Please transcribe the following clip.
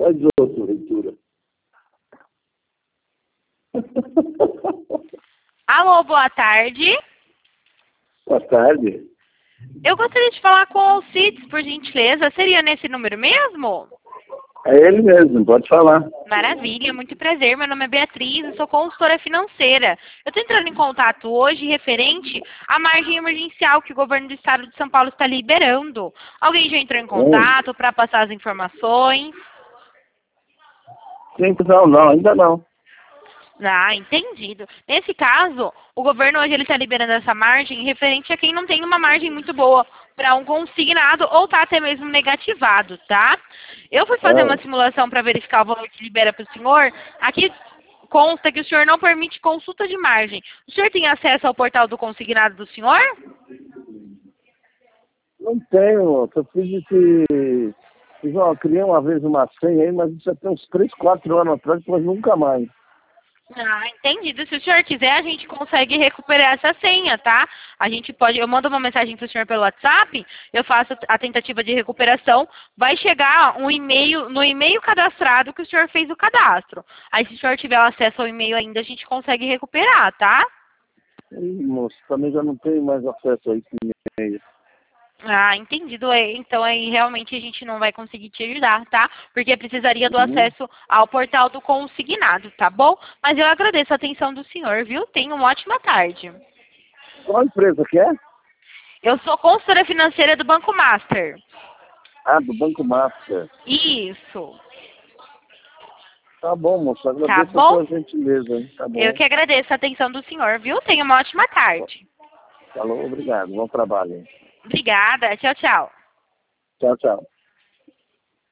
Faz outro, leitura. Alô, boa tarde. Boa tarde. Eu gostaria de falar com o Alcides, por gentileza. Seria nesse número mesmo? É ele mesmo, pode falar. Maravilha, muito prazer. Meu nome é Beatriz, eu sou consultora financeira. Eu estou entrando em contato hoje referente à margem emergencial que o governo do estado de São Paulo está liberando. Alguém já entrou em contato para passar as informações? Sim, não, ainda não. Ah, entendido. Nesse caso, o governo hoje ele está liberando essa margem referente a quem não tem uma margem muito boa para um consignado ou está até mesmo negativado, tá? Eu fui fazer uma simulação para verificar o valor que libera para o senhor. Aqui consta que o senhor não permite consulta de margem. O senhor tem acesso ao portal do consignado do senhor? Não tenho, eu criei uma vez uma senha aí, mas isso já tem uns 3, 4 anos atrás, depois nunca mais. Ah, entendido. Se o senhor quiser, a gente consegue recuperar essa senha, tá? A gente pode, eu mando uma mensagem para o senhor pelo WhatsApp, eu faço a tentativa de recuperação, vai chegar um e-mail, no e-mail cadastrado que o senhor fez o cadastro. Aí, se o senhor tiver acesso ao e-mail ainda, a gente consegue recuperar, tá? Ih, moço, também já não tenho mais acesso a esse e-mail. Ah, entendido. Então aí realmente a gente não vai conseguir te ajudar, tá? Porque precisaria do acesso ao portal do consignado, tá bom? Mas eu agradeço a atenção do senhor, viu? Tenha uma ótima tarde. Qual empresa que é? Eu sou consultora financeira do Banco Master. Ah, do Banco Master. Isso. Tá bom, moço, Tá agradeço a bom? sua gentileza, hein? Tá Eu bom. que agradeço a atenção do senhor, viu? Tenha uma ótima tarde. Falou, obrigado, bom trabalho, hein? Obrigada. Tchau, tchau. Tchau, tchau.